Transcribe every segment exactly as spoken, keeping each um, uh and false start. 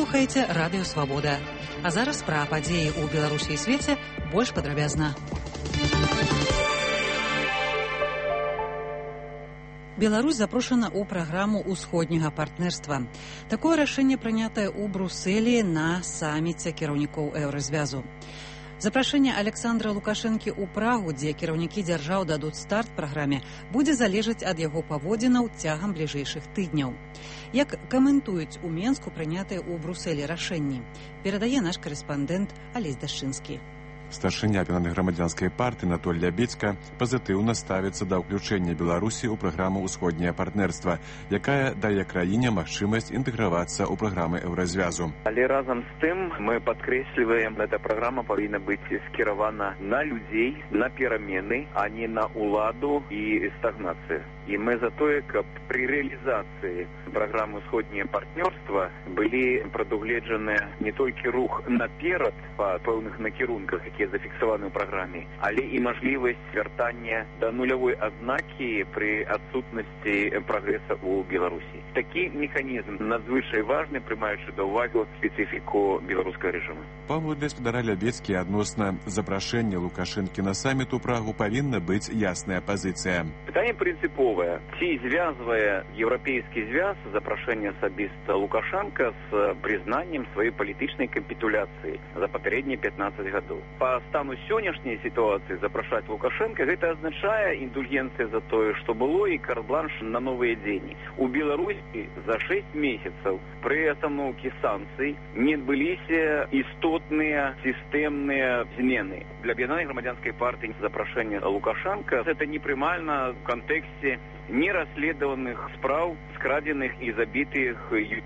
слухаеце радыё Свабода. А зараз пра падзеі ў Беларусі і свеце больш падрабязна. Беларусь запрошана ў праграму ўсходняга партнерства. Такое рашэнне прынятае ў Брусэлі на саміце кіраўнікоў еўразвязу. Запрашэнне Александра Лукашэнкі ў Прагу, дзе кіраўнікі дзяржаў дадуць старт праграме, будзе залежаць ад яго паводзінаў цягам бліжэйшых тыдняў. Як каментуюць у Менску прынятыя ў Брусэлі рашэнні, перадае наш карэспандэнт Алесь Дашчынскі. Старшыня апянанай грамадзянскай партыі Анатоль Лябедзька пазітыўна ставіцца да ўключэння Беларусі ў праграму «Усходняе партнерства», якая дае краіне магчымасць інтэгравацца ў праграмы еўразвязу. Але разам з тым мы падкрэсліваем, эта праграма павінна быць скіравана на людзей, на перамены, а не на ўладу і стагнацыю. І мы за тое, каб пры рэалізацыі праграмы «Усходняе партнерства» былі прадугледжаны не толькі рух наперад па пэўных накірунках, якія зафіксаваны ў праграме, але і мажлівасць вяртання да нулявой адзнакі пры адсутнасці прагрэса ў Беларусі. Такі механізм надзвычай важны, прымаючы да ўвагі спецыфіку беларускага рэжыму. Паводле спадара Лябедзькі, адносна запрашэння Лукашэнкі на саміт у Прагу павінна быць ясная пазіцыя. Пытанне прынцыповае. Ці звязвае Еўрапейскі звяз запрашэнне асабіста Лукашенка з прызнаннем сваёй палітычнай капітуляцыі за папярэднія пятнаццаць гадоў. Па стану сённяшняй сітуацыі запрашаць Лукашенка гэта азначае індульгенцыя за тое, што было, і карт-бланш на новыя дзені. У Беларусі за шэсць месяцаў пры астаноўкі санкцый не адбыліся істотныя сістэмныя змены. Для аб'яднанай грамадзянскай партыі запрашэнне Лукашенка гэта непрымальна ў кантэксце нерасследованных спраў, скрадзеных і забітых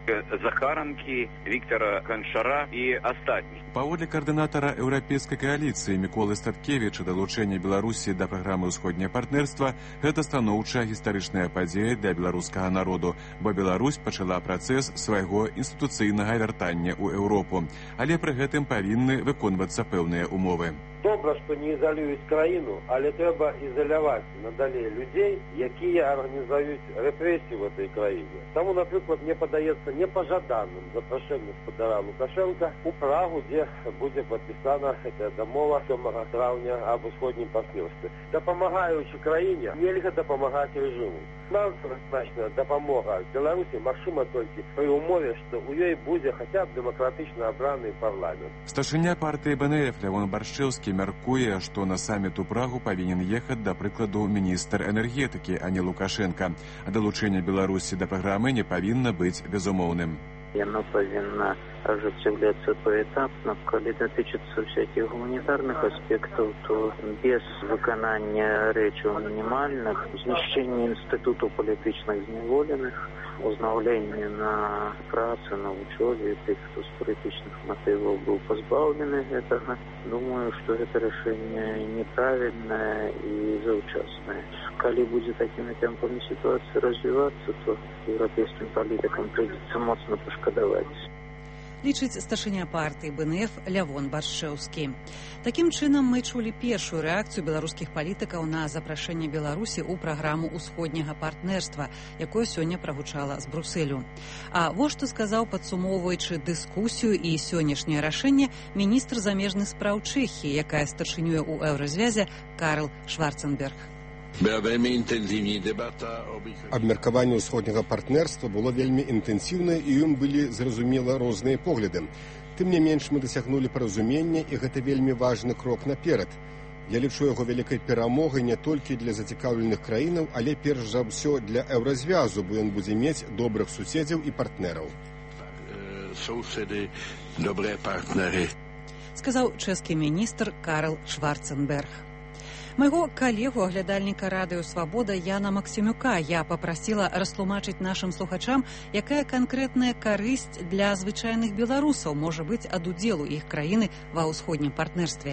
Захаранкі, Віктора Ганчара і астатніх. Паводле каардынатара еўрапейскай кааліцыі Міколы Статкевіча, далучэнне Беларусі да праграмы «Усходняе партнерства» гэта станоўчая гістарычная падзея для беларускага народу, бо Беларусь пачала працэс свайго інстытуцыйнага вяртання ў Еўропу, але пры гэтым павінны выконвацца пэўныя умовы. Добра, што не ізалююць краіну, але трэба ізаляваць надалей людзей, якія арганізуюць рэпрэсіі ў гэтай краіне. Таму, напрыклад, мне падаецца непажаданым запрашэнне спадара Лукашенка у Прагу, дзе будзе падпісана гэтая дамова сёмага траўня аб усходнім партнёрстве. Дапамагаючы краіне, нельга дапамагаць рэжыму. Фінансава-значная дапамога Беларусі магчыма толькі пры ўмове, што ў ёй будзе хаця б дэмакратычна абраны парламент. Старшыня партыі бэ эн эф Лявон Баршчэўскі мяркуе, што на саміт у Прагу павінен ехаць, да прыкладу, міністр энергетыкі, а не Лукашенка. А далучэнне Беларусі да праграмы не павінна быць безумоўным. Яно павінна ажыццяўляцца паэтапна. Калі датычыцца всякіх гуманітарных аспектаў, то без выканання рэчаў мінімальных, знішчэння інстытуту палітычных зняволеных, узнаўленне на працы, на вучобе тых, хто з палітычных матываў быў пазбаўлены гэтага. Думаю, што гэта рашэнне неправільнае і заўчаснае. Калі будзе такімі тэмпамі сітуацыя развівацца, то еўрапейскім палітыкам прыйдзецца моцна пашкадаваць. Лічыць старшыня партыі бэ эн эф Лявон Баршчэўскі. Такім чынам мы чулі першую рэакцыю беларускіх палітыкаў на запрашэнне Беларусі ў праграму ўсходняга партнерства, якое сёння прагучала з Брусэлю. А вось што сказаў, падсумоўваючы дыскусію і сённяшняе рашэнне, міністр замежных спраў Чэхіі, якая старшынюе ў еўразвязе, Карл Шварценберг. Абмеркаванне ўсходняга партнерства было вельмі інтэнсіўнае, і ім былі, зразумела, розныя погляды. Тым не менш, мы дасягнулі паразумення, і гэта вельмі важны крок наперад. Я лічу яго вялікай перамогай не толькі для зацікаўленых краінаў, але перш за ўсё для еўразвязу, бо ён будзе мець добрых суседзяў і партнераў. Суседы, добрыя партнеры, сказаў чэшскі міністр Карл Шварценберг. Майго калегу, аглядальніка радыё «Свабода» Яна Максімюка я папрасіла растлумачыць нашым слухачам, якая канкрэтная карысць для звычайных беларусаў можа быць ад удзелу іх краіны ва ўсходнім партнерстве.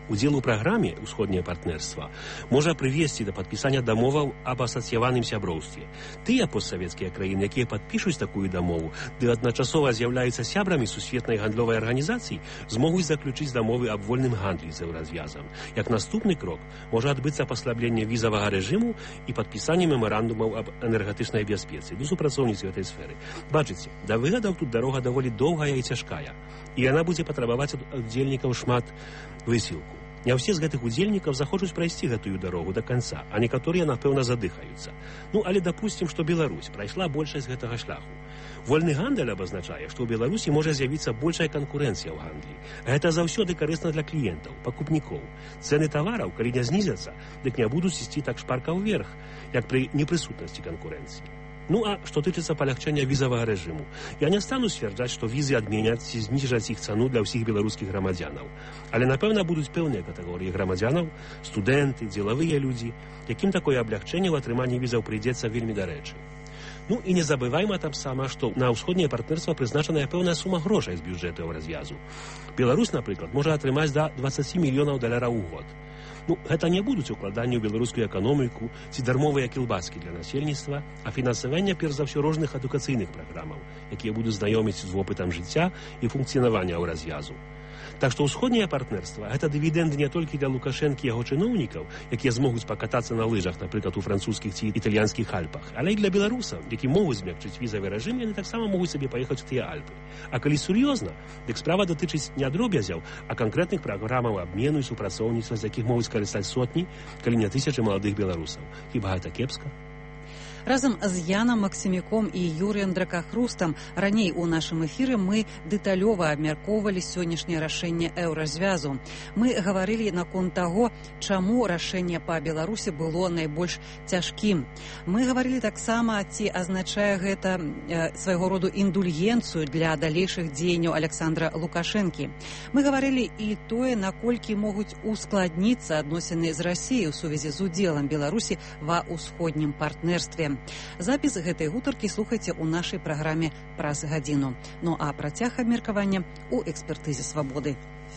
Удзел у праграме «Усходняе партнерства» можа прывесці да падпісання дамоваў аб асацыяваным сяброўстве. Тыя постсавецкія краіны, якія падпішуць такую дамову, ды адначасова з'яўляюцца сябрамі сусветнай гандлёвай арганізацыі, змогуць заключыць дамовы аб вольным гандлі з еўразвязам. Як наступны крок можа адбыцца паслабленне візавага рэжыму і падпісанне мемарандумаў аб энергетычнай бяспецы ды супрацоўніцтве гэтай сферы. Бачыце, да выгадаў тут дарога даволі доўгая і цяжкая, і яна будзе патрабаваць ад удзельнікаў шмат высілку. Не ўсе з гэтых удзельнікаў захочуць прайсці гэтую дарогу да канца, а некаторыя, напэўна, задыхаюцца. Ну, але дапусцім, што Беларусь прайшла большасць гэтага шляху. Вольны гандаль абазначае, што ў Беларусі можа з'явіцца большая канкурэнцыя ў гандлі. Гэта заўсёды карысна для кліентаў, пакупнікоў. Цэны тавараў, калі не знізяцца, дык не будуць ісці так шпарка ўверх, як пры непрысутнасці канкурэнцыі. Ну, а што тычыцца палягчэння візавага рэжыму, я не стану сцвярджаць, што візы адменяць ці зніжаць іх цану для ўсіх беларускіх грамадзянаў. Але, напэўна, будуць пэўныя катэгорыі грамадзянаў, студэнты, дзелавыя людзі, якім такое аблягчэнне ў атрыманні візаў прыйдзецца вельмі дарэчы. Ну, і не забывайма таксама, што на ўсходняе партнерства прызначаная пэўная сума грошай з бюджэту развязу. Беларусь, напрыклад, можа атрымаць да дваццаць мільёнаў даляраў у год. Ну, гэта не будуць укладанні ў беларускую эканоміку ці дармовыя кілбаскі для насельніцтва, а фінансаванне, перш за ўсё, розных адукацыйных праграмаў, якія будуць знаёміць з вопытам жыцця і функцыянавання ў развязу. Так што ўсходняе партнерства – гэта дывідэнды не толькі для Лукашэнкі і яго чыноўнікаў, якія змогуць пакатацца на лыжах, напрыклад, у французскіх ці італьянскіх Альпах, але і для беларусаў, які могуць змякчыць візавы рэжым, яны таксама могуць сабе паехаць у тыя Альпы. А калі сур'ёзна, дык справа датычыць не дробязяў, а канкрэтных праграмаў абмену і супрацоўніцтва, з якіх могуць карыстаць сотні, калі не тысячы маладых беларусаў. Хіба гэта кепска? Разам з Янам Максіміком і Юрыем Дракахрустам раней у нашым эфіры мы дэталёва абмяркоўвалі сённяшняе рашэнне еўразвязу. Мы гаварылі наконт таго, чаму рашэнне па Беларусі было найбольш цяжкім. Мы гаварылі таксама, ці азначае гэта э, свайго роду індульгенцыю для далейшых дзеянняў Александра Лукашэнкі. Мы гаварылі і тое, наколькі могуць ускладніцца адносіны з Расіяй у сувязі з удзелам Беларусі ва ўсходнім партнерстве. Запіс гэтай гутаркі слухайце ў нашай праграме праз гадзіну. Ну а працяг абмеркавання ў экспертызе свабоды.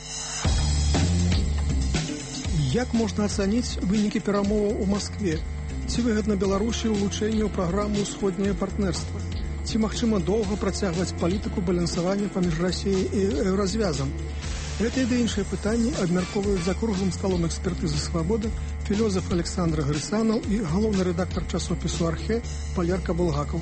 Як можна ацаніць вынікі перамоваў у Маскве? Ці выгадна Беларусі ўлучэнне ў праграму «Усходняе партнерства»? Ці магчыма доўга працягваць палітыку балансавання паміж Расіяй і еўразвязам? Гэтыя ды іншыя пытанні абмяркоўваюць за круглым сталом экспертызы «Свабода» філёзаф Александр Грысанаў і галоўны рэдактар часопісу «Архе» Валерка Булгакаў.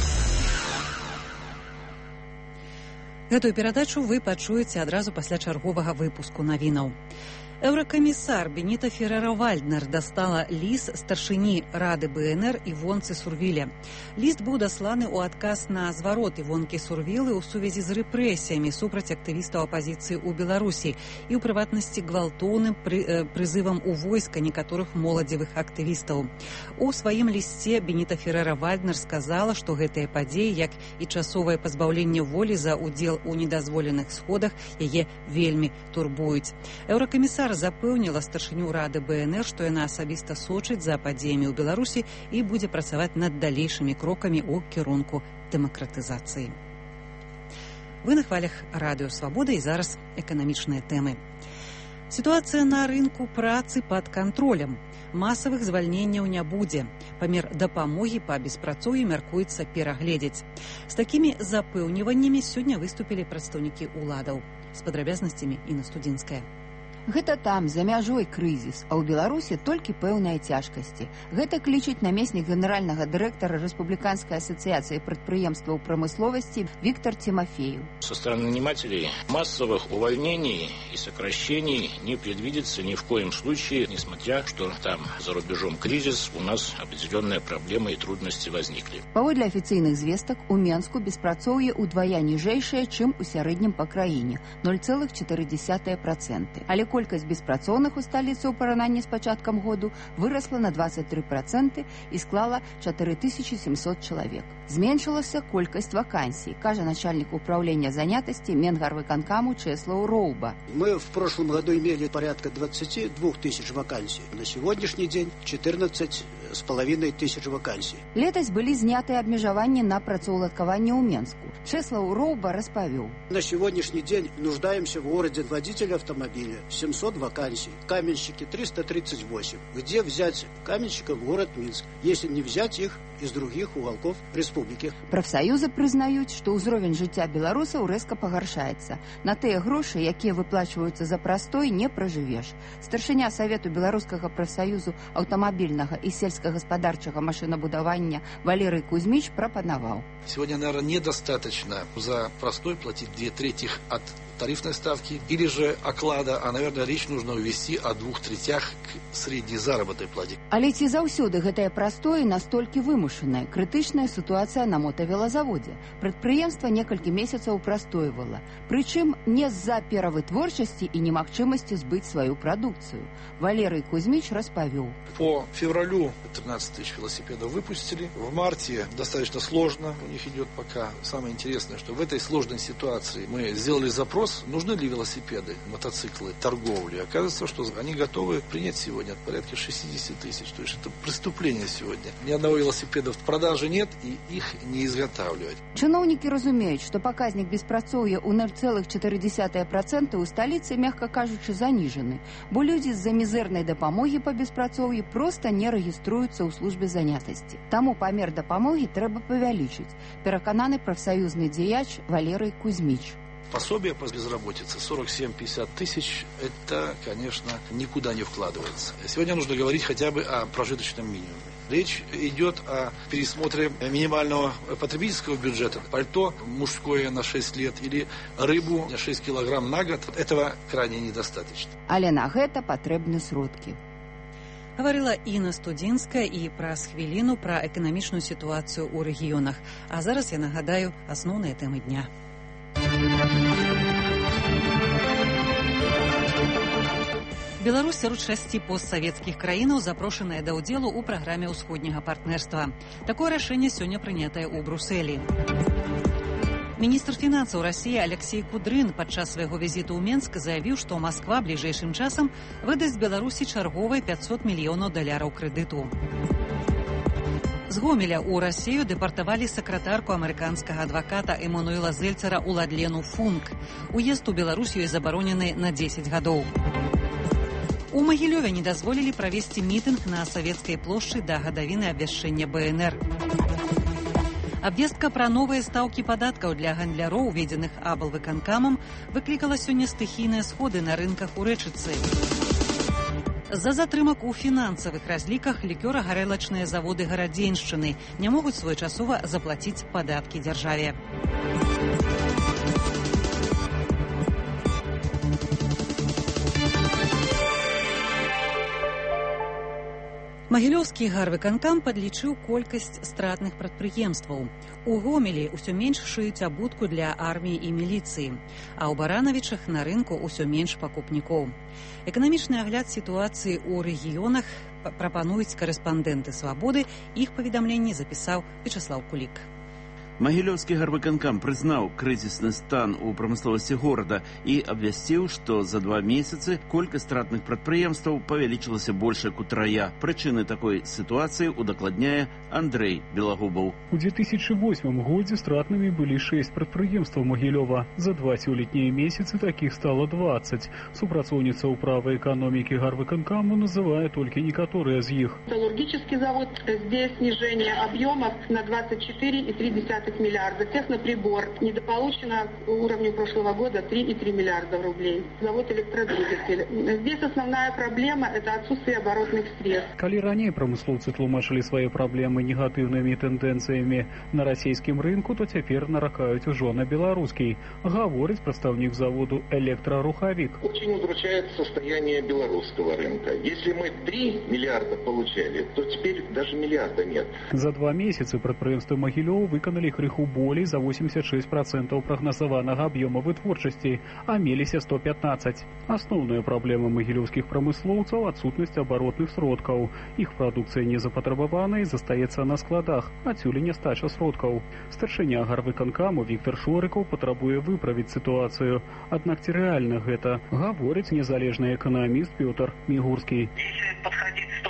Гэтую перадачу вы пачуеце адразу пасля чарговага выпуску навінаў. Еўракамісар Беніта Феррера-Вальднер дастала ліст старшыні Рады БНР Івонцы Сурвіле. Ліст быў дасланы ў адказ на зварот Івонкі Сурвілы ў сувязі з рэпрэсіямі супраць актывістаў апазіцыі ў Беларусі і ў прыватнасці гвалтоўным пры, э, прызывам у войска некаторых моладзевых актывістаў. У сваім лісце Беніта Феррера-Вальднер сказала, што гэтыя падзеі, як і часовае пазбаўленне волі за ўдзел у недазволеных сходах, яе вельмі турбуюць. Еўракамісар запэўніла старшыню Рады БНР, што яна асабіста сочыць за падзеямі ў Беларусі і будзе працаваць над далейшымі крокамі ў кірунку дэмакратызацыі. Вы на хвалях радыё «Свабода» і зараз эканамічныя тэмы. Сітуацыя на рынку працы пад кантролем. Масавых звальненняў не будзе. Памер дапамогі па беспрацоўі мяркуецца перагледзець. З такімі запэўніваннямі сёння выступілі прадстаўнікі ўладаў. З падрабязнасцямі Інна Студзінская. Гэта там, за мяжой крызіс, а ў Беларусі толькі пэўныя цяжкасці. Гэта клічыць намеснік генеральнага дырэктара Республиканской ассоциации предприемстваў промысловости Виктор Тимофеев. Со стороны нанимателей массовых увольнений и сокращений не предвидится ни в коем случае, несмотря, что там за рубежом кризис, у нас определенные проблемы и трудности возникли. Паводле афіцыйных звестак, у Менску беспрацоўе удвая ніжэйшае, чым у сярэднім па краіне – ноль целых четыре десятых процента. Але колькасць беспрацоўных у сталіцы ў параўнанні з пачаткам году вырасла на двадцать три процента і склала четыре тысячи семьсот чалавек. Зменшылася колькасць вакансій, кажа начальник управления занятости Менгарвыканкаму Чеслаў Роуба. Мы в прошлом году имели порядка двадцать два тысяч вакансий. На сегодняшний день четырнадцать с половиной тысяч вакансий. Летась былі знятыя абмежаванні на працаўладкаванне ў Менску. Чэслаў Роўба распавёў. На сегодняшний день нуждаемся в городе водителя автомобиля. семьсот вакансий. Каменщики триста тридцать восемь. Где взять каменщиков в город Минск, если не взять их из других уголков республики? Прафсаюзы прызнаюць, што ўзровень жыцця беларусаў рэзка пагаршаецца. На тыя грошы, якія выплачваюцца за прастой, не пражывеш. Старшыня Савету беларускага прафсаюзу аўтамабільнага і сельскагаспадарчага машынабудавання Валерый Кузьміч прапанаваў. Сегодня, наверное, недостаточно за простой платить две трети от тарифной ставки или же оклада, а, наверное, речь нужно увести о двух третях к средней заработной плате. Але ці заўсёды гэтае прастое настолькі вымушанае? Крытычная сітуацыя на мотавелазаводзе. Прадпрыемства некалькі месяцаў прастойвала. Прычым не з-за перавытворчасці і немагчымасці збыць сваю прадукцыю. Валерый Кузьміч распавёў. По февралю тринадцать тысяч велосипедов выпустили. В марте достаточно сложно у них идет пока. Самое интересное, что в этой сложной ситуации мы сделали запрос, нужны ли велосипеды, мотоциклы, торговли. Оказывается, что они готовы принять сегодня от порядка шестьдесят тысяч. То есть это преступление сегодня. Ни одного велосипеда в продаже нет и их не изготавливать. Чыноўнікі разумеюць, што паказнік беспрацоўя ў ноль целых чатыры дзесятых процента ў сталіцы, мягка кажучы, заніжаны, бо людзі з-за мізэрнай дапамогі па беспрацоўі проста не рэгіструюцца ў службе занятасці. Таму памер дапамогі трэба павялічыць, перакананы прафсаюзны дзеяч Валерый Кузьміч. Пособие по безработице сорок семь — пятьдесят тысяч, это, конечно, никуда не вкладывается. Сегодня нужно говорить хотя бы о прожиточном минимуме. Речь идет о пересмотре минимального потребительского бюджета. Пальто мужское на шесть лет или рыбу на шесть килограмм на год. Этого крайне недостаточно. Але на гэта патрэбны сродкі. Гаварыла Інна Студзінская і праз хвіліну пра эканамічную сітуацыю ў рэгіёнах. А зараз я нагадаю асноўныя тэмы дня. Беларусь сярод шасці постсавецкіх краінаў запрошаная да ўдзелу ў праграме ўсходняга партнерства. Такое рашэнне сёння прынятае ў Брусэлі. Міністр фінансаў Расіі Алексей Кудрын падчас свайго візіту ў Менск заявіў, што Масква бліжэйшым часам выдасць Беларусі чарговыя пятьсот мільёнаў даляраў крэдыту. З Гомеля ў Расію дэпартавалі сакратарку амерыканскага адваката Эмануэла Зельцера Уладлену Функ. Уезд у Беларусь ёй забаронены на дзесяць гадоў. У Магілёве не дазволілі правесці мітынг на Савецкай плошчы да гадавіны абвяшчэння Бэ Эн Эр. Абвестка пра новыя стаўкі падаткаў для гандляроў, уведзеных аблвыканкамам, выклікала сёння стыхійныя сходы на рынках у Рэчыцы. За затрымак у фінансавых разліках лікёра-гарэлачныя заводы Гарадзеншчыны не могуць своечасова заплаціць падаткі дзяржаве. Магілёўскі гарвыканкам падлічыў колькасць стратных прадпрыемстваў. У Гомелі ўсё менш шыюць абутку для арміі і міліцыі, а ў Баранавічах на рынку ўсё менш пакупнікоў. Эканамічны агляд сітуацыі ў рэгіёнах прапануюць карэспандэнты «Свабоды». Іх паведамленні запісаў Вячаслаў Кулік. Магілёўскі гарвыканкам прызнаў крызісны стан у прамысловасці горада і абвясціў, што за два месяцы колькасць стратных прадпрыемстваў павялічылася больш як утрая. Прычыны такой сітуацыі удакладняе Андрэй Белагубаў. У две тысячи восьмом годзе стратнымі былі шэсць прадпрыемстваў Магілёва. За два сёлетнія месяцы такіх стала двадцать. Супрацоўніца ўправы эканомікі гарвыканкаму называе толькі некаторыя з іх. Металлургический завод, здесь снижение объемов на двадцать четыре и три десятых миллиарда. Техноприбор недополучено к уровню прошлого года три и три миллиарда рублей. Завод электродвигатель. Здесь основная проблема – это отсутствие оборотных средств. Калі раней прамыслоўцы тлумачылі свае праблемы негатыўнымі тэндэнцыямі на расійскім рынку, то цяпер наракаюць ужо на беларускі. Гаворыць прадстаўнік заводу «Электрорухавик». Очень удручает состояние белорусского рынка. Если мы три миллиарда получали, то теперь даже миллиарда нет. За два месяцы прадпрыемствы Магілёва выканалі крыху болей за восемьдесят шесть процентов прагназаванага аб'ёма вытворчасці, а меліся сто пятнадцать. Асноўная праблема магілёўскіх прамыслоўцаў – адсутнасць абаротных сродкаў. Іх прадукцыя не запатрабавана і застаецца на складах, адсюль і нястача сродкаў. Старшыня гарвыканкаму Віктор Шорыкаў патрабуе выправіць сітуацыю. Аднак ці рэальна гэта, гаворыць незалежны эканаміст Пётр Мігурскі. Если подходить с точки зрения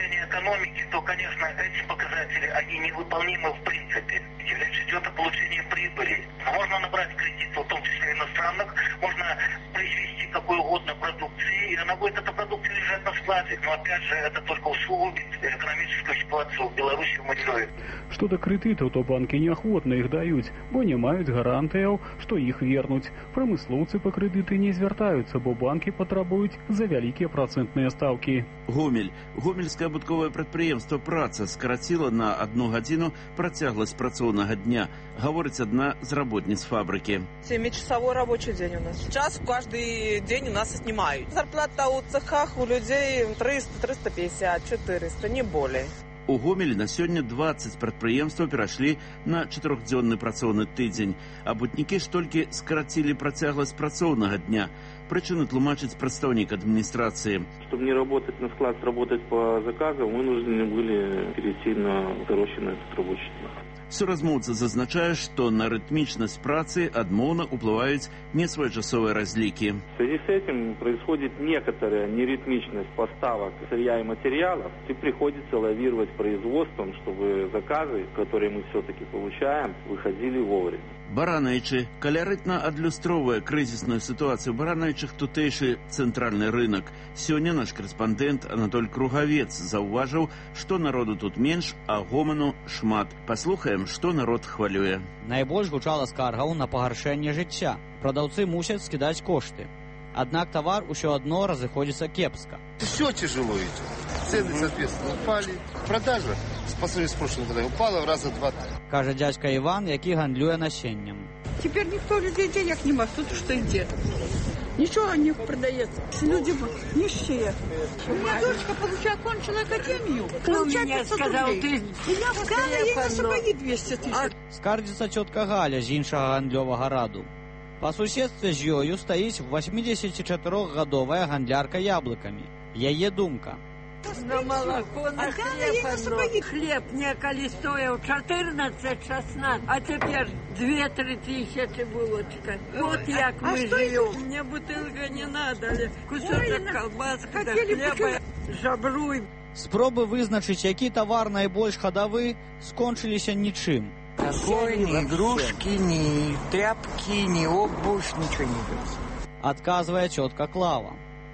зрения экономики, то, конечно, эти показатели, они невыполнимы в принципе. Речь идет о получении прибыли. Можно набрать кредит, в том числе иностранных, можно произвести какую угодно продукцию, и она будет, эта продукция, лежать на складе. Но, опять же, это только усугубит экономическую ситуацию в Беларуси в Могилеве. Што да крэдытаў, то банкі неахвотна іх даюць, бо не маюць гарантыяў, што іх вернуць. Прамыслоўцы па крэдыты не звяртаюцца, бо банкі патрабуюць за вялікія працэнтныя стаўкі. Гомель. Гомельскае абутковае прадпрыемства «Праца» скараціла на одну гадзіну працягласць працоўнага дня, гаворыць адна з работніц фабрыкі. Семичасовой рабочий день у нас. Час каждый день у нас отнимают. Зарплата у цехах у людей триста, триста пятьдесят, четыреста, не более. У Гомелі на сёння дваццаць прадпрыемстваў перайшлі на чатырохдзённы працоўны тыдзень. Абутнікі ж толькі скарацілі працягласць працоўнага дня. Прычыну тлумачыць прадстаўнік адміністрацыі. Чтобы не работать на склад, работать по заказам, мы вынуждены были перейти на укороченный рабочий день. Суразмоўца зазначае, што на рытмічнасць працы адмоўна ўплываюць несвоечасовыя разлікі. В связи с этим происходит некоторая неритмичность поставок сырья и материалов, и приходится лавировать производством, чтобы заказы, которые мы все-таки получаем, выходили вовремя. Баранайчы. Каля рытна адлюстроўвае крызісную сітуацыю баранайчых тутэйшы цэнтральны рынок. Сёння наш корэспандэнт Анатоль Кругавец заўважыў, што народу тут менш, а гоману шмат. Паслухаем, што народ хвалюе. Найбольш гучала скаргаў на пагаршэнне жыцця. Прадаўцы мусяць скідаць кошты. Аднак тавар усё адно разыходзіцца кепска. Все тяжело идет. Цены, соответственно, упали. Продажа по сравнению с прошлым годом упала в раза два-три. Кажа дядька Иван, які гандлюе насеннем. Теперь никто людей денег не может. Тут что где? Ничего не продается. Люди нищие. У меня дочка получает, окончила академию. Получает пятьсот рублей. Я встала ей на сапоги двести тысяч. Скардзіцца цётка Галя з іншага гандлёвага раду. Па суседстве з ёю стаіць восьмідзесяцічатырохгадовая гандлярка яблыкамі. Яе думка. На молоко, на хлеб одно. Хлеб некалі стояў чатырнаццаць шаснаццаць, а цяпер две-тры тысячи булочка. Вот як мы живем. Мне бутылка не надо, кусочек колбаски да хлеба, жабруй. Спробы вызначыць, які тавар найбольш хадавы, скончыліся нічым. Такой, ни игрушки, ни тряпки, ни обувь, ничего не будет. Отказывая тетка Клава.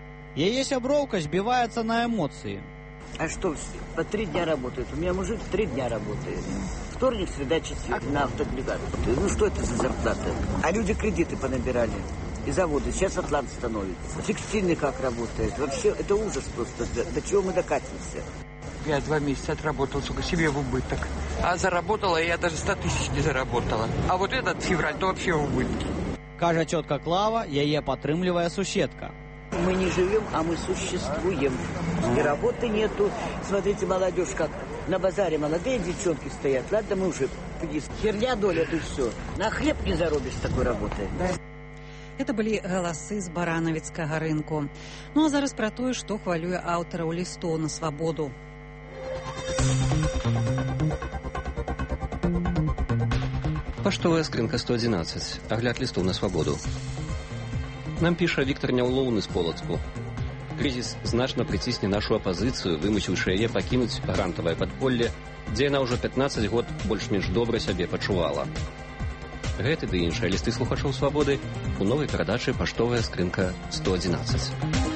Ее сябровка сбивается на эмоции. А что, по три дня работают? У меня мужик три дня работает. Вторник, среда, четверг на автоплигат. Ну что это за зарплата? А люди кредиты понабирали. И заводы. Сейчас Атлант становится. Текстильный как работает. Вообще, это ужас просто. До, до чего мы докатимся? Я два месяца отработал, сука, себе в убыток. А заработала я даже сто тысяч не заработала. А вот этот февраль, то вообще в убытке. Кажа тетка Клава, ее подтрымливая суседка. Мы не живем, а мы существуем. И работы нету. Смотрите, молодежь как на базаре молодые девчонки стоят. Ладно, мы уже херня доля, тут все. На хлеб не заробишь с такой работой. Это былі галасы з баранавіцкага рынку. Ну а зараз пра тое, што хвалюе аўтараў лістоў на свабоду. Паштовая скрынка сто одиннадцать. Агляд листов на свободу. Нам піша Віктор Няўлоўны з Полацку. Кризис значна прыцісне нашу апазіцыю, вымусіўшы яе пакінуць грантавае падполле, дзе яна ўжо пятнаццаць год больш-менш добра сябе пачувала. Гэты ды іншыя лісты слухачоў свабоды у новай перадачы «Паштовая скрынка сто одиннадцать».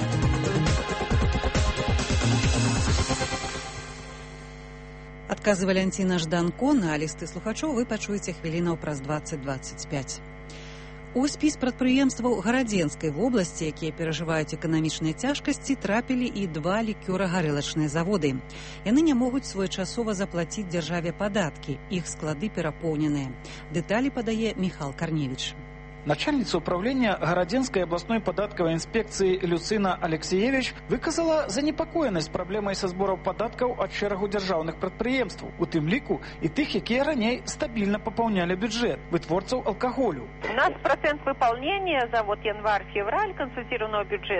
Адказы Валянціна Жданко на лісты слухачоў вы пачуеце хвілінаў праз дваццаць дваццаць пяць. У спіс прадпрыемстваў Гарадзенскай вобласці, якія перажываюць эканамічныя цяжкасці, трапілі і два лікёра-гарэлачныя заводы. Яны не могуць своечасова заплаціць дзяржаве падаткі, іх склады перапоўненыя. Дэталі падае Міхал Карневіч. Начальница управления Городенской областной податковой инспекции Люцина Алексеевич выказала занепакоенасць праблемай са збораў падаткаў ад шэрагу дзяржаўных прадпрыемстваў, у тым ліку і тых, якія раней стабільна папаўнялі бюджет вытворцаў алкаголю. У нас процент выполнения за вот январь-февраль консультированного бюджета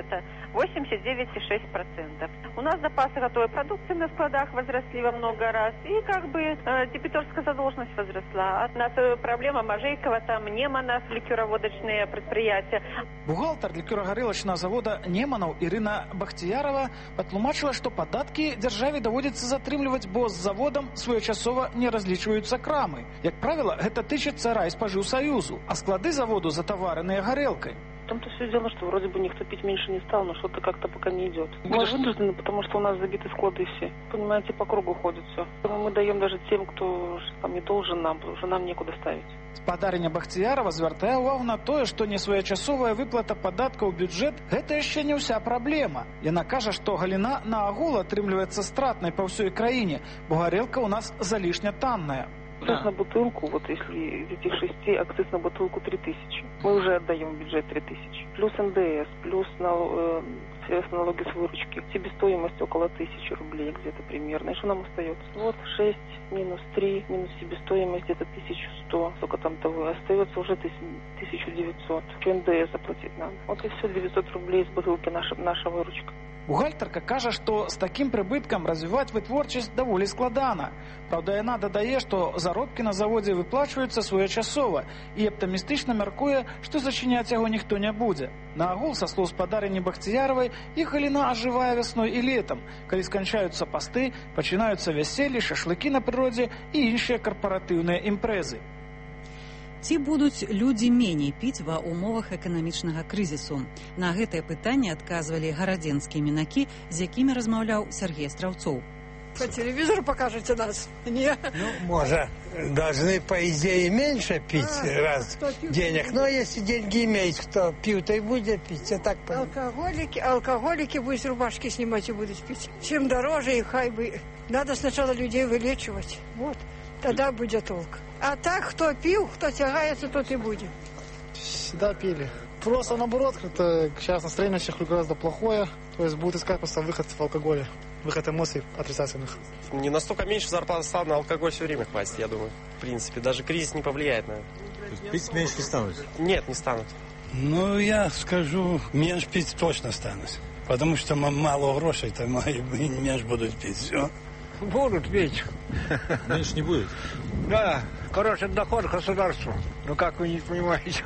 восемьдесят девять и шесть десятых процента. У нас запасы готовой продукции на складах возросли во много раз, и как бы э, дебиторская задолженность возросла. У нас проблема Можейкова, там Неманов, ликероводочные предприятия. Бухгалтер ликерагарэлачнага завода Неманов Ірина Бахціярова патлумачыла, што падаткі дзяржаве даводзіцца затрымліваць, бо з заводам своечасова не разлічваюцца крамы. Як правіла, гэта тычыцца райспажыўсаюзу, а склады заводу затавареныя гарэлкай. В том-то все дело, что вроде бы никто пить меньше не стал, но что-то как-то пока не идет. Мы вынуждены, потому что у нас забиты склады все. Понимаете, по кругу ходит все. Мы даем даже тем, кто там не должен нам, потому что нам некуда ставить. Спадарыня Бахціярова звяртае ўвагу на тое, што несвоечасовая выплата падаткаў у бюджэт – гэта яшчэ не ўся праблема. Яна кажа, што галіна наогул атрымліваецца стратнай па ўсёй краіне, бо гарэлка ў нас залішне танная. Акциз на бутылку, вот если из этих шести, акциз на бутылку три тысячи. Мы уже отдаем в бюджет три тысячи. Плюс эн дэ эс, плюс нал, э, налоги с выручки. Себестоимость около тысячи рублей где-то примерно. И что нам остается? Вот шесть минус три, минус себестоимость где-то тысяча сто. Сколько там того? Остается уже тысяча девятьсот. эн дэ эс заплатить надо. Вот и все, девятьсот рублей с бутылки наша, наша выручка. Бухгалтарка кажа, што з такім прыбыткам развіваць вытворчасць даволі складана. Праўда, яна дадае, што заробкі на заводзе выплачваюцца своечасова і аптымістычна мяркуе, што зачыняць яго ніхто не будзе. Наагул, са слоў спадарыні Бахціяровай, іх галіна ажывае вясной і летам, калі сканчаюцца пасты, пачынаюцца вяселлі, шашлыкі на прыродзе і іншыя карпаратыўныя імпрэзы. Ці будуць людзі меней піць ва ўмовах эканамічнага крызісу? На гэтае пытанне адказвалі гарадзенскія мінакі, з якімі размаўляў Сергей Страўцоў. По телевизору покажете нас? Нет. Ну, может, должны, по идее, меньше пить а, раз денег. Но если деньги имеет, кто пьет, то и будет пить. Я так понимаю. Алкоголики, алкоголики будут рубашки снимать и будут пить. Чем дороже, и хай бы. Надо сначала людей вылечивать. Вот. Тогда будет толк. А так, кто пил, кто тягается, тот и будет. Всегда пили. Просто наоборот, как-то сейчас настроение всех гораздо плохое. То есть будут искать просто выход в алкоголе. Выход эмоций отрицательных. Не настолько меньше зарплаты станут, на алкоголь все время хватит, я думаю. В принципе, даже кризис не повлияет на это. То есть пить меньше не станут? Нет, не станут. Ну, я скажу, меньше пить точно станут. Потому что мало грошей, то меньше будут пить. Все. Будут пить. Меньше не будет? Да, хороший доход государству. Ну, как вы не понимаете?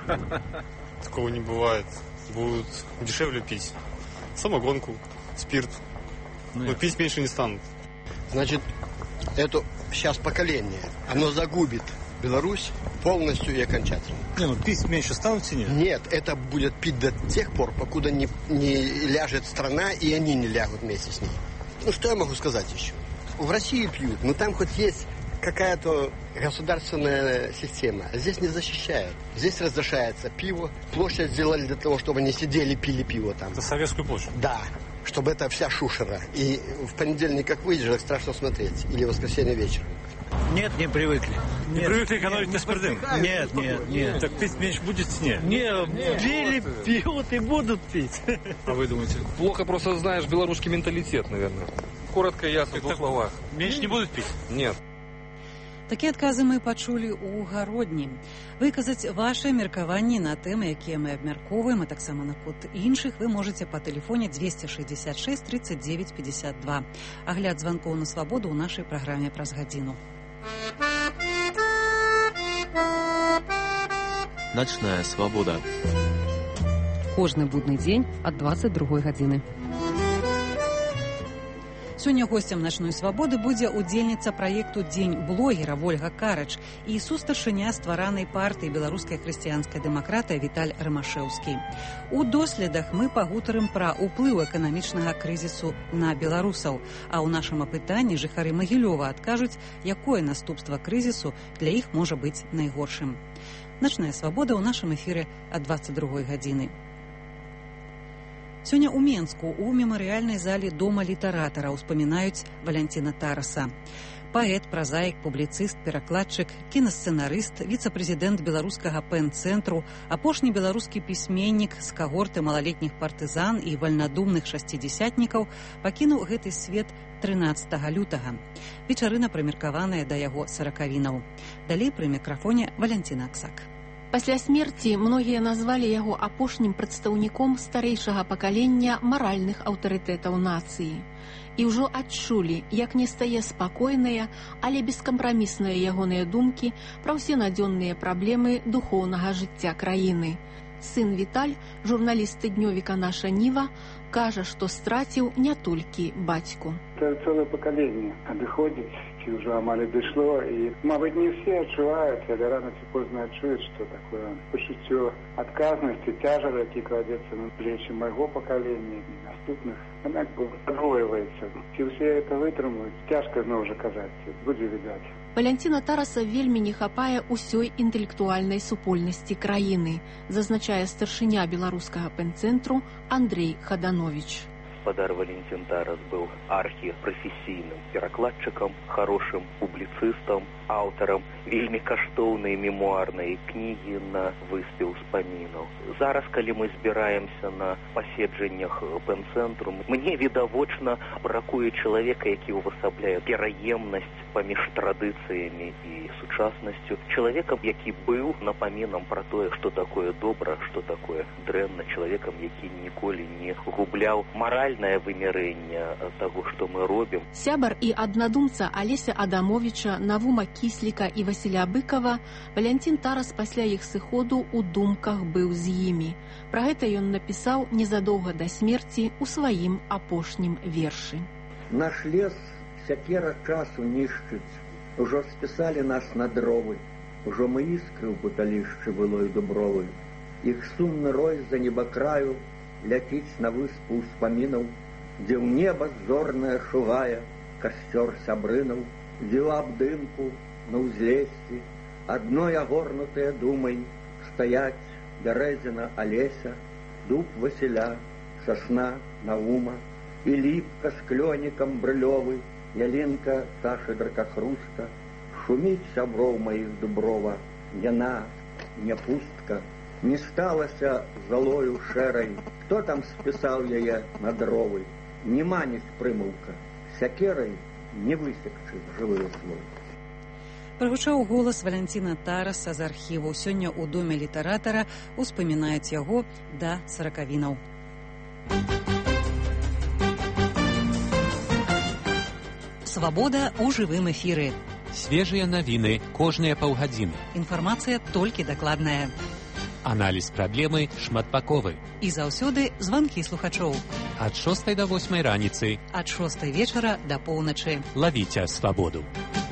Такого не бывает. Будут дешевле пить. Самогонку, спирт. Но ну, пить меньше не станут. Значит, это сейчас поколение, оно загубит Беларусь полностью и окончательно. Не, ну пить меньше станут или нет? Нет, это будет пить до тех пор, покуда не, не ляжет страна, и они не лягут вместе с ней. Ну, что я могу сказать еще? В России пьют, но там хоть есть какая-то государственная система. Здесь не защищают. Здесь разрешается пиво. Площадь сделали для того, чтобы они сидели, пили пиво там. Это Советскую площадь? Да. Чтобы это вся шушера. И в понедельник, как выйдешь, так страшно смотреть. Или в воскресенье вечером. Нет, не привыкли. Не нет, привыкли экономить на спиртным? Нет, нет, нет. Так пить меньше будет? Нет. Нет, пили, пьют и будут пить. А вы думаете? Плохо просто знаешь белорусский менталитет, наверное. Коротко и ясно, в двух словах. Меньше не будут пить? Нет. Такія адказы мы пачулі ў гародні. Выказаць вашыя меркаванні на тэмы, якія мы абмяркоўваем, а таксама наконт іншых, вы можаце па тэлефоне двести шестьдесят шесть тридцать девять пятьдесят два. Агляд званкоў на свабоду ў нашай праграме праз гадзіну. Начная свабода. Кожны будны дзень ад двадцать другой гадзіны. Сёння госцем начной свабоды будзе удзельніца праекту «Дзень блогера» Вольга Карач і сустаршыня стваранай партыі беларускай хрысціянскай дэмакратыя Віталь Рамашэўскі. У доследах мы пагутарым пра ўплыў эканамічнага крызісу на беларусаў, а ў нашым апытанні жыхары Магілёва адкажуць, якое наступства крызісу для іх можа быць найгоршым. Начная свабода ў нашым эфіры ад двадцать другой гадзіны. Сёння ў Менску у мемарыяльнай зале Дома літаратара ўспамінаюць Валянціна Тараса. Паэт, празаік, публіцыст, перакладчык, кінасцэнарыст, віцэ-прэзідэнт беларускага пэн-цэнтру, апошні беларускі пісьменнік з кагорты малалетніх партызан і вальнадумных шасцідзясятнікаў пакінуў гэты свет трынаццатага лютага. Вечарына прымеркаваная да яго саракавінаў. Далей пры мікрафоне Валянціна Аксак. Пасля смерці многія назвалі яго апошнім прадстаўніком старэйшага пакалення маральных аўтарытэтаў нацыі. І ўжо адчулі, як не стае спакойныя, але бескампрамісныя ягоныя думкі пра ўсе надзённыя праблемы духоўнага жыцця краіны. Сын Віталь, журналіст тыднёвіка «Наша Ніва», кажа, што страціў не толькі бацьку. Это целое поколение отходит, и уже амаль дошло, и, мабуть, не все отчувают, или рано или поздно отчуют, что такое почувствие отказности, тяжесть, які кладется на плечи моего поколения и наступных, она как бы подвоивается. И все это вытрымуют, тяжко, но уже казать, будет видать. Валянціна Тараса вельмі не хапае ўсёй інтэлектуальнай супольнасці краіны, зазначае старшыня беларускага пенцэнтру Андрей Хаданович. Господар Валентин Тарас был архипрафесійным перакладчыкам, хорошим публіцыстам, аўтарам вельмі каштоўнай мемуарнай кнігі на выспе ўспамінаў. Зараз, калі мы збіраемся на паседжаннях пенцэнтру, мне відавочна бракуе чалавека, які ўвасабляе пераемнасць паміж традыцыямі і сучаснасцю, чалавекам, які быў напамінам пра тое, што такое добра, што такое дрэнна, чалавекам, які ніколі не губляў маральнае вымярэнне таго, што мы робім. Сябар і аднадумца Алеся Адамовіча, Навума Кісліка і Васіля Быкава, Валянцін Тарас пасля іх сыходу ў думках быў з імі. Пра гэта ён напісаў незадоўга да смерці ў сваім апошнім вершы. Наш лес сякера часу нішчыць, ужо спісалі нас на дровы, ужо мы іскры ў папялішчы былой дубровы. Іх сумны рой за небакраю ляціць на выспу ўспамінаў, дзе ў неба зорная шугая касцёр сябрынаў, дзе ў абдымку на ўзлесці адной агорнутыя думай стаяць бярэзіна Алеся, дуб Васіля, сасна Наума і ліпка з клёнікам брылёвы, ялінка Сашы Дракахруста. Шуміць сяброў маіх дуброва, яна не пустка, не сталася залою шэрай. Хто там спісаў яе на дровы? Не маніць прымаўка, сякерай не высекчы жывыя слой. Прагучаў голас Валянціна Тараса з архіву. Сёння ў доме літаратара успамінаюць яго да саракавінаў. Свабода ў жывым эфіры. Свежыя навіны кожныя паўгадзіны. Інфармацыя толькі дакладная. Аналіз праблемы шматбаковы. І заўсёды званкі слухачоў. Ад шостай да восьмай раніцы. Ад шостай вечара да поўначы. Лавіце свабоду.